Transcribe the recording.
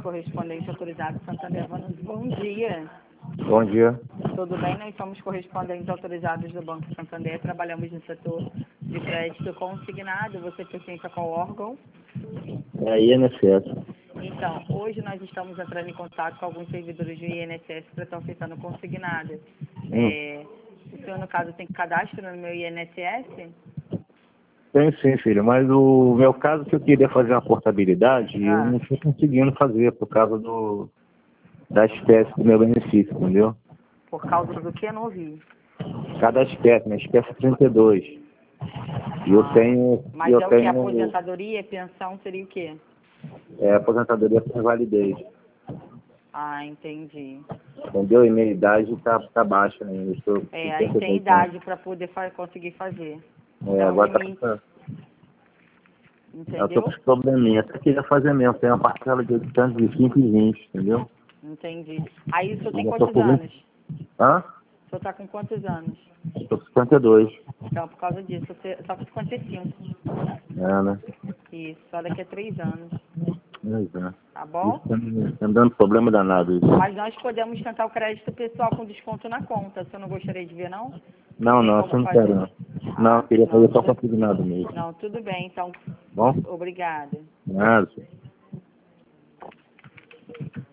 correspondente autorizado Santander Vanucci. Bom dia. Bom dia. Tudo bem? Nós somos correspondentes autorizados do Banco Santander. Trabalhamos no setor de crédito consignado. Você pertence a qual órgão? É a INSS. Então, hoje nós estamos entrando em contato com alguns servidores do INSS para estar ofertando consignado. O senhor, no caso, tem cadastro no meu INSS? Tem sim, filho, mas o meu caso que eu queria fazer uma portabilidade, eu não estou conseguindo fazer por causa da espécie do meu benefício, entendeu? Por causa do que? Não ouvi. Cada espécie, minha espécie 32. E eu tenho... Mas é o que? Aposentadoria, pensão, seria o quê? É aposentadoria por validez. Ah, entendi. Entendeu? E minha idade tá baixa ainda. Aí tem idade para poder conseguir fazer. Então, Agora limite. eu tô Entendeu? com esse probleminha. Até queria fazer mesmo. Tem uma parcela de 825 e 20, entendeu? Entendi. Aí o senhor tem Eu já tô quantos com 20. anos? Hã? O senhor está com quantos anos? Tô com 52. Então, por causa disso, você só com 55. É, né? Isso, só daqui a 3 anos. Pois é. Tá bom? Isso tá me dando problema danado isso. Mas nós podemos tentar o crédito pessoal com desconto na conta. O senhor não gostaria de ver, não? Não, Tem não, como isso eu não fazer? quero não. Não, eu queria fazer só consignado mesmo. Não, tudo bem. Então, Bom? obrigada. Nada.